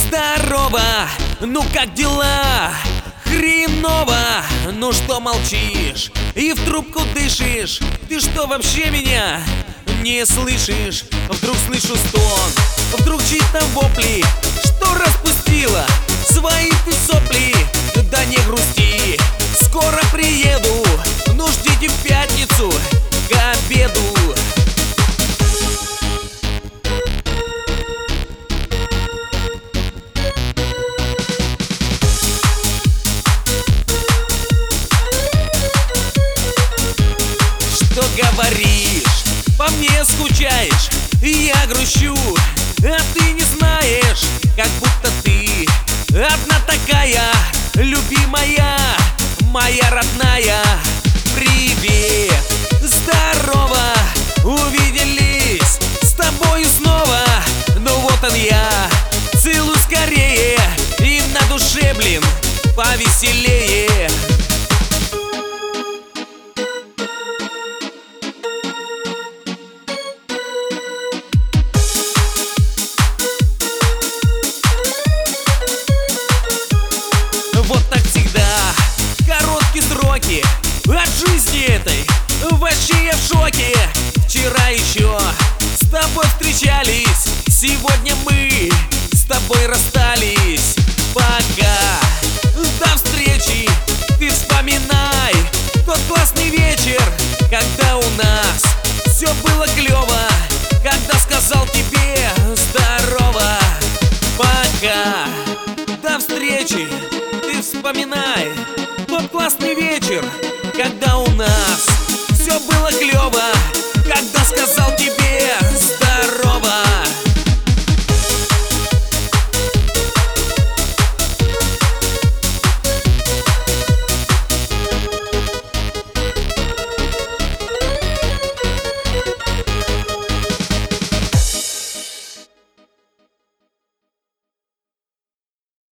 Здорово, ну как дела? Хреново, ну что молчишь и в трубку дышишь? Ты что, вообще меня не слышишь? Вдруг слышу стон, вдруг чьи-то вопли. Что распустила свои ты сопли? Да не грусти, скоро приеду, ну ждите в пятницу к обеду. Что говоришь, по мне скучаешь, и я грущу, а ты не знаешь, как будто ты одна такая, любимая, моя родная. Привет, здорово, увиделись с тобою снова. Ну вот он я, целуй скорее, и на душе, блин, повеселее. Вот так всегда, короткие сроки от жизни этой, вообще я в шоке. Вчера еще с тобой встречались, сегодня мы с тобой расстались. Пока, до встречи, ты вспоминай тот классный вечер, когда у нас все было клево, когда сказал тебе здорово. Пока, до встречи, ты вспоминай тот классный вечер, когда у нас все было клево, когда сказал тебе здорово.